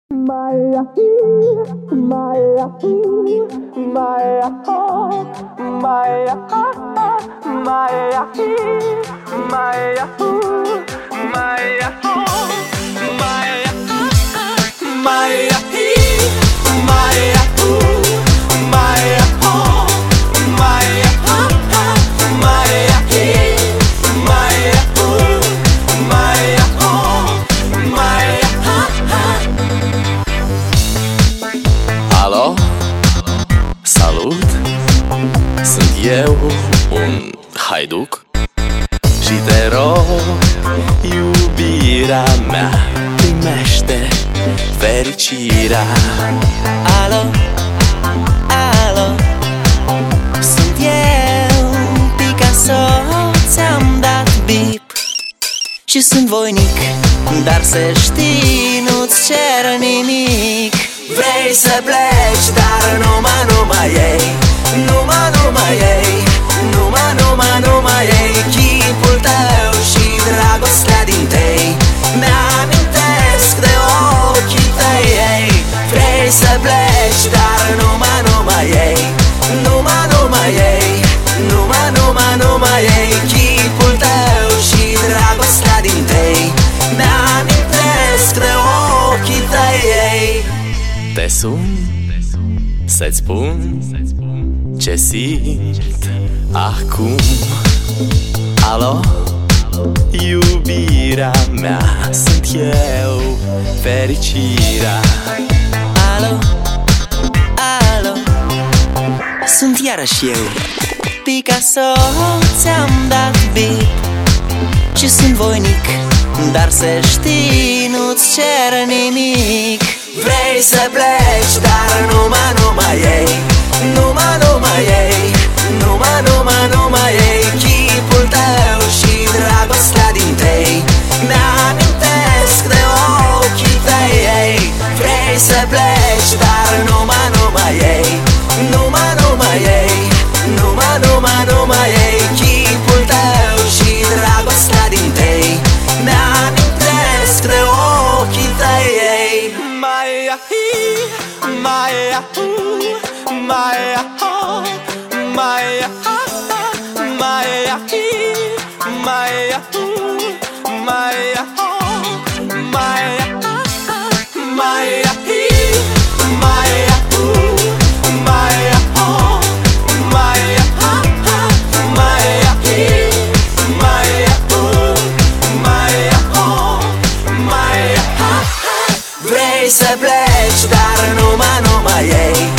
Maya, Maya, Maya, Maya, Maya, Maya, Maya, Alo, salut, sunt eu, un haiduc și te rog, iubirea mea, primește fericirea. Alo, alo, sunt eu, Picasso, ți-am dat bip și sunt voinic, dar să știi, nu-ți cer nimic. Vrei să pleci, dar numai ei, numai ei, numai ei, chipul tău și dragostea din tei mi-amintesc de ochii tăi, ei. Vrei să pleci, dar numai ei, numai ei, numai ei, chipul tău și dragostea din tei mi-amintesc de ochii tăi, ei. Te sun să-ți spun ce simt acum. Alo, iubirea mea, sunt eu, fericirea. Alo, alo, sunt iarăși eu, Picasso, ți-am dat bip și sunt voinic, dar să știi, nu-ți cer nimic. Vrei să pleci, dar numai ei, numai ei, numai ei, chipul tău și dragostea din tei mi-amintesc de ochii tăi, ei. Vrei să pleci, dar numai ei, numai ei, numai ei, chipul tău și dragostea din tei mi-amintesc de ochii tăi, ei. Maya, Maya, Maya, Maya, Maya, Maya, Maya, Maya, Maya, Vrei să pleci, dar numai ei,